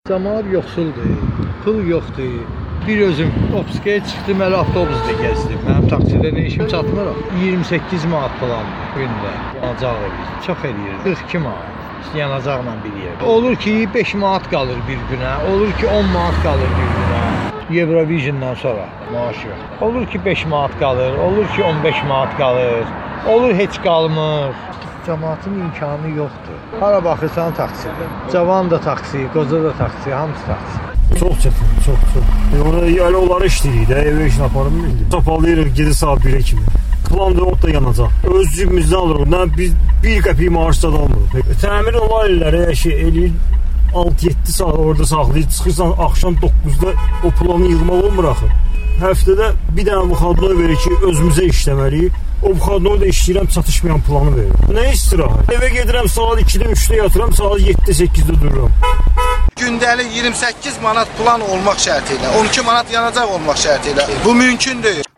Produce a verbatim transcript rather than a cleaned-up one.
Cəmaət yoxsuldur, pul yoxdur. Bir özüm Obskaya çıxdım, hələ avtobusda gəzdim. Mənim taksidə nə işim çatmır. iyirmi səkkiz manat falan gündə yanacaq edir. Çox eləyir. qırx iki manat yanacaqla bir yer. Olur ki beş manat qalır bir günə, olur ki on manat qalır bir günə. Eurovision'dan sonra maaş yox. Olur ki beş manat qalır, olur ki on beş manat qalır. Olur heç qalmır. Cəmaatın imkanı yoxdur. Hara baxırsan taksidir. Cavan da taksi, qoca da taksi, hamısı taksi. Çox çətin, çox, çox. Ona yəni onları işləyirik də, evə işin aparım bildim. Tapalıyırıq gecə saat birə kimi. Plan da ot da yanacaq. Öz cibimizdən alırıq. Nə biz bir qəpik maaş da almırıq. Təmir olan illəri şey eləyir altı yeddi saat orada saxlayır. Çıxırsan axşam doqquzda o planı yığmaq olmur axı. Həftədə bir dənə buxadına verir ki, özümüzə işləməliyik. O buxadına da işləyirəm, çatışmayan planı verir. Nə istirahət? Evə gedirəm saat ikidə, üçdə yatıram, saat yeddi səkkizdə dururam. Gündəlik iyirmi səkkiz manat plan olmaq şərti ilə, on iki manat yanacaq olmaq şərti ilə. Bu mümkün deyil.